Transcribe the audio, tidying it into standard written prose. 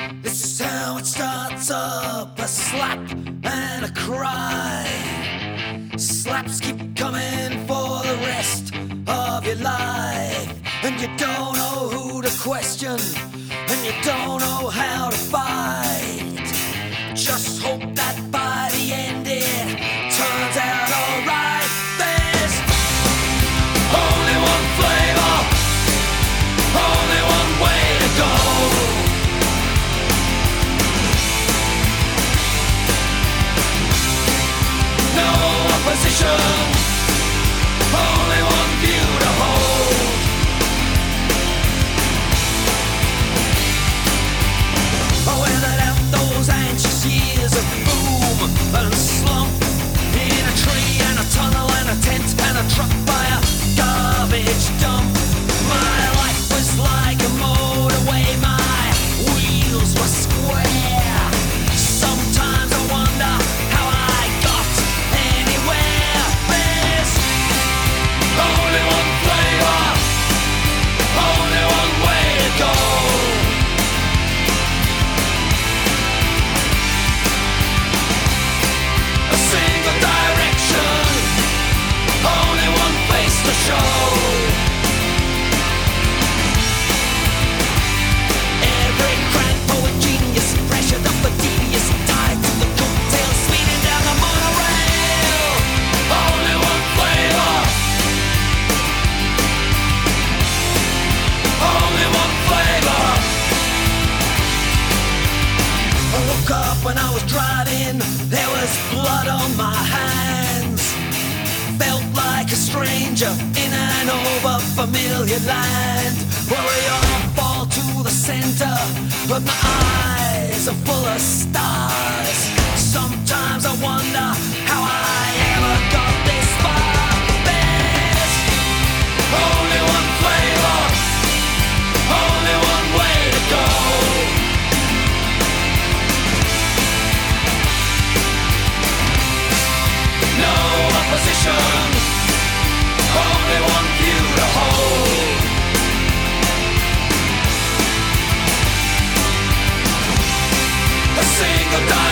This is how it starts up, a slap and a cry. Slaps keep coming for the rest of your life, and you don't know who to question, and you don't know how to fight. Just hope that by the end it turns out alright. There's only one flavor, only one way to go. No opposition, only one view to hold. Weathered out those anxious years of boom and slump, in a tree and a tunnel and a tent and a truck by a garbage dump. My life was like a motorway, my wheels were square. Sometimes I wonder how I got anywhere. There's only one flavor, only one way to go. A single direction, only one face to show. Every grand poet genius pressured up a devious, tied to the coattails, speeding down the monorail. Only one flavor, only one flavor. I woke up when I was driving, there was blood on my hands. Felt like a stranger in an over-familiar land, where we all fall to the center, but my eyes are full of stars. Sometimes I wonder how I ever got this far. There's only one flavor, only one way to go. No opposition, only one view to hold. A single